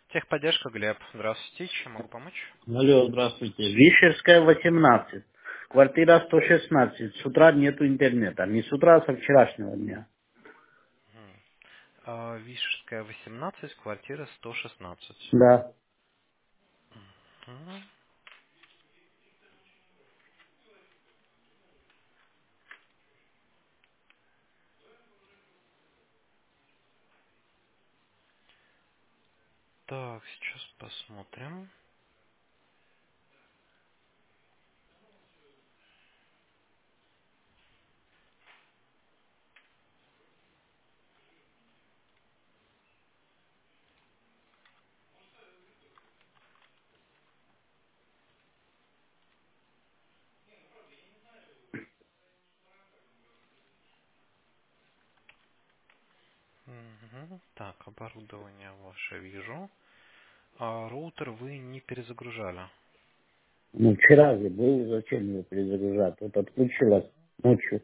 Техподдержка, Глеб. Здравствуйте, чем могу помочь? Алло, здравствуйте. Вишерская, 18. Квартира 116. С утра нету интернета. Не с утра, а со вчерашнего дня. Вишерская, 18, квартира 116. Да. Мгм. Так, сейчас посмотрим. Мгм. Так, оборудование ваше вижу. Роутер вы не перезагружали. Ну, вчера же был, зачем его перезагружать? Вот отключилась ночью.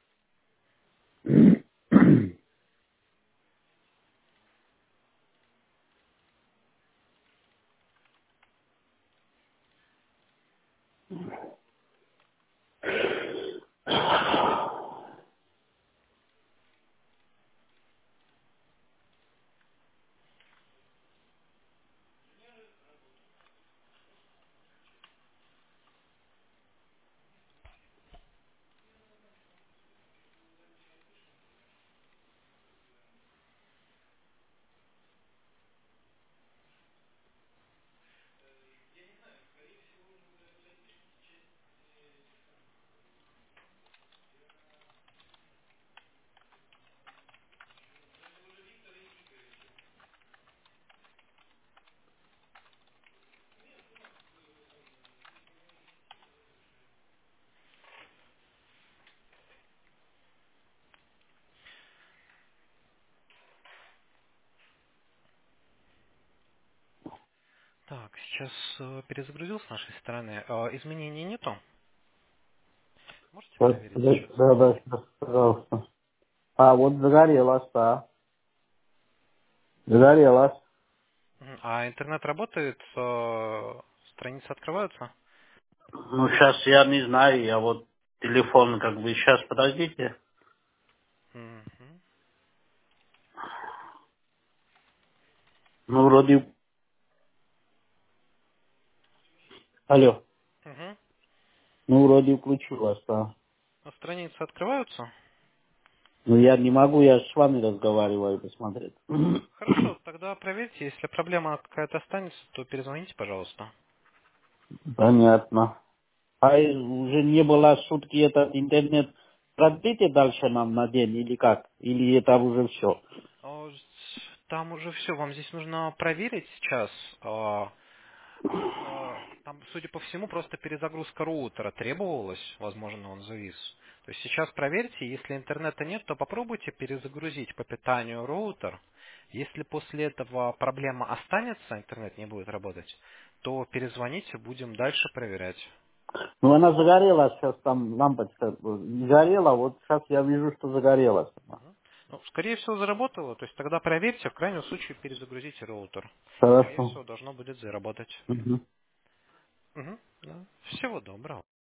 Так, сейчас перезагрузил с нашей стороны. Изменений нету? Можете Да, проверить да, сейчас? да, сейчас, пожалуйста. А, вот загорелась, да. Загорелась. Мгм. А интернет работает? Страницы открываются? Ну, сейчас я не знаю, я вот телефон как бы, сейчас, подождите. Мгм. Ну, вроде, алло. Мгм. Ну, вроде включилась, да. А страницы открываются? Ну, я не могу, я с вами разговариваю, посмотреть. Хорошо, тогда проверьте, если проблема какая-то останется, то перезвоните, пожалуйста. Понятно. А уже не было сутки этот интернет. Продлите дальше нам на день или как? Или это уже все? А, Там уже все, вам здесь нужно проверить сейчас. Там, судя по всему, просто перезагрузка роутера требовалась, возможно, он завис. То есть сейчас проверьте, если интернета нет, то попробуйте перезагрузить по питанию роутер. Если после этого проблема останется, интернет не будет работать, то перезвоните, будем дальше проверять. Ну, она загорелась сейчас, там лампочка не горела, вот сейчас я вижу, что загорелась. Мгм. Ну, скорее всего, заработало. То есть тогда проверьте, в крайнем случае перезагрузите роутер. Скорее Хорошо. всего, должно будет заработать. Мгм. Мгм. Да. Всего доброго.